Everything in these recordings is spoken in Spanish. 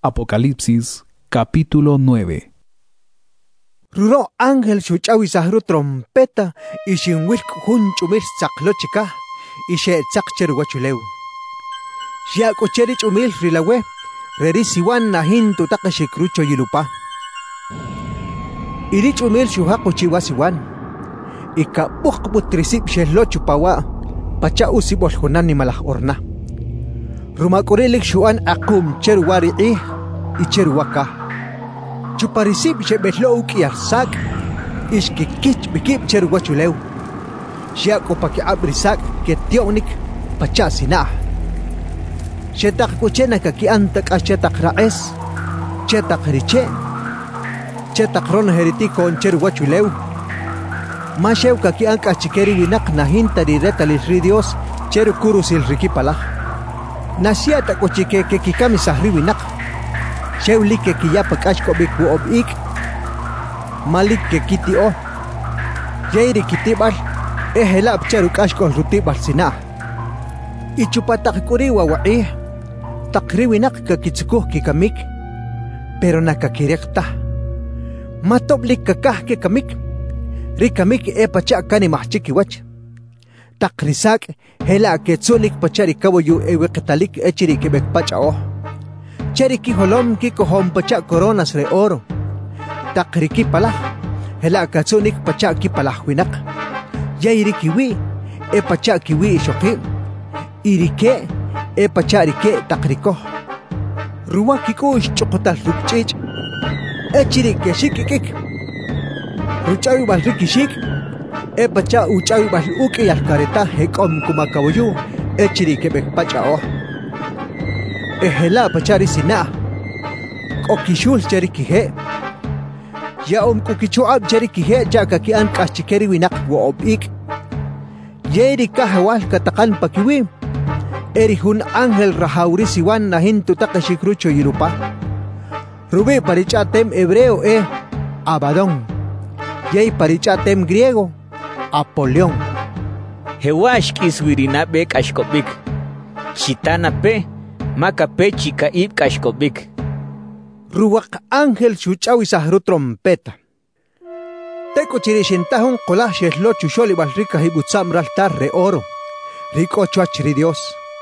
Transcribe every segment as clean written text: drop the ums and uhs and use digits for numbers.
Apocalipsis, capítulo 9. Ruro ángel shuchawi sahru trompeta y shinwilk hunchumir saklochika y she sakcher wachulew. Shia kocheri chumil rilawe rerisiwan nahin tutakashikrucho yilupa. Iri chumil shuhako chiwasiwan. Ika bukbutrisip shelochupawa pacha usibol hunani malah orna. Rumakurilik shuan akum cherwari y cherwaka. Chuparisip shebelo ukiar sak iskikich bikip cherwachulew. Shiako paki abrisak ketionik pacha sina. Shetak kuchena kaki antak ashetak raes. Chetak riche. Chetak ron heritiko on cherwachulew. Mashew kaki anka chikeri winak nahinta direta Dios cheru kurusil rikipala. Nasiata kochike ke kikami sahri winak. Shewli ke kiyapa kashko biku obik. Malik ke kiti o. Yeiri kitibal. Ehelap cheru kashko rutibal sina. Ichupatak kuriwa wa'i. Takri winak ke kitsukuh kikamik. Pero nakakirekta. Matoblik kakah ke kamik. Rikamik pacha kani mahchiki wach. Takrisak hela ketsulik pachari kawayu ewekatalik echiri kebek pacha o. Cheriki holom kiko hom pacha coronas re oro. Takriki palah hela katsunik pacha ki palah winak. Yairi kiwi pacha kiwi shoki. Irike pacha rike takriko. Ruwa kiko chokotal rukchich. Echiri keshikikik. Uchawi bal rikishik pacha uchawi bal uki alkareta hekom kumakawayu echiri kebek pacha o hela pachari sina kokishul cheriki ya kukichuab cheriki ja kaki an kachikeri winak wo obik yeri kahawal katakan pakiwi erihun angel rahauri siwan nahin tutakashikrucho yirupa rubi parichatem hebreo Abadón. Yei parichatem griego, Apolión. Hewash kiswirinabe kashkobik. Chitana pe, maka pe chikaib kashkobik. Ruwak ángel chuchawi sahru trompeta. Teko chirishintahun kolah shehlo chusholi balrika hibutsam raltar re oro. Riko chuachri Dios.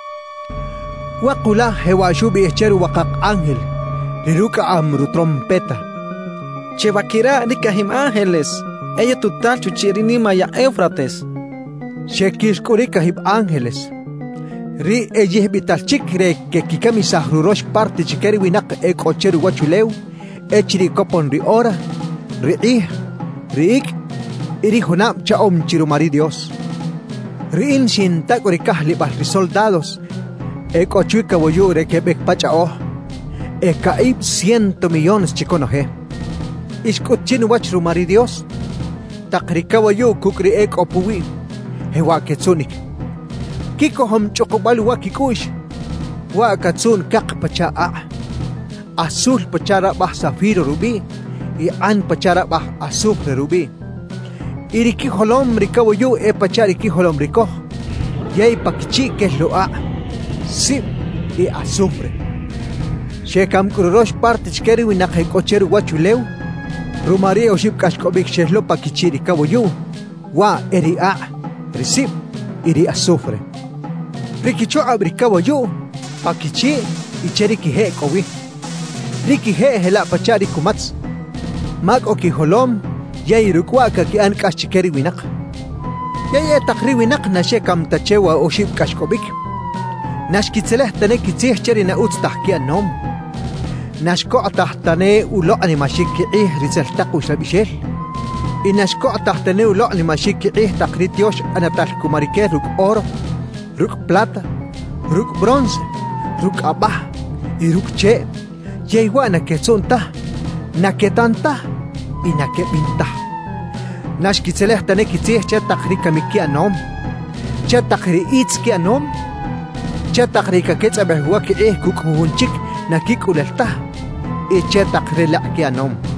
Wakula hewashubi echeru wakak ángel. Riruka amru trompeta. Chevakira rikahim ángeles, ella tutal chuchirinima ya Éufrates. Shekis kurikahib ángeles. Ri ejih bitalchik re que kikami sahrurosh parte chikeri winak kocheru wachulew, echiri kopon ri ora, ri iri hunam chaom chirumari Dios. Ri in shintak urikahli bahri soldados, kochuika woyu re que bekpacha oh, kaib 100 millones chikonoje. Iskutchin wach rumari Dios. Takrikawayu kukri opuwi. Hewa ketsunik. Kiko hom chokobal wakikush. Wa katsun kak pacha azul pachara bah zafiro rubi. Y an pachara bah azufre rubi. Iriki holom rikawayu pachari ki holom riko. Yay pakichi que lo sim y azufre. Shekam kurosh parte chkeri winakhe kocheru wachulew. Rumaria oship kashkobik shehlo pakichiri kawoyu. Wa eri risip iri azufre. Rikicho abri kawoyu. Pakichi icheri kihe kowi. Rikihe hela pachari kumats. Mag oki holom. Yay rukwaka ki an kashikeri winak. Yay takri winak na shekam tachewa oship kashkobik. Nashkitzeleh tane kitzih cheri na utstahki anom. Nashko tahtane ulo animashik rizeltaku shabishel. Inashko tahtane ulo animashik takritios anatal kumarike ruk oro, ruk plata, ruk bronce, ruk abah, y ruk che. Yeiguana que sonta, naketanta, y nakepinta. Nashkitzeleh tane kitzih chatakri miki anom. Chatakri itzki anom. Chatakri kaketzabehuaki kukmuhunchik nakikulelta. Echetak relak anom.